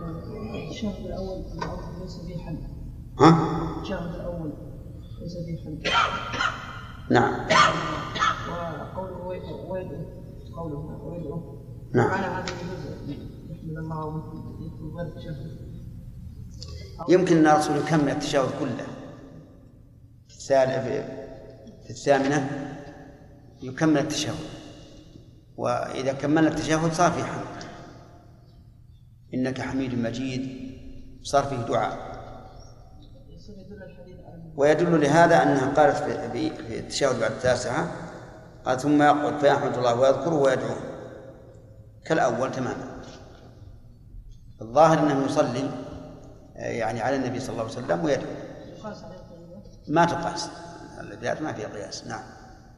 الشهر الأول ليس فيه حمد. الشهر الأول ليس فيه حمد. نعم. وقوله ويدعو. نعم. معنى هذا الجزء يحمد الله يكتب غير التشهد. يمكن أن الرسول يكمل التشهد كله في الثامنة يكمل التشهد، وإذا كملنا التشهد صار فيه حمد إنك حميد مجيد، صار فيه دعاء. ويدل لهذا أنها قالت في التشهد بعد التاسعة قال ثم يقعد فيحمد الله ويذكره ويدعوه كالأول تماما. الظاهر أنه يصلي يعني على النبي صلى الله عليه وسلم ويدعو. ما تقاس الذات ما فيها قياس. نعم.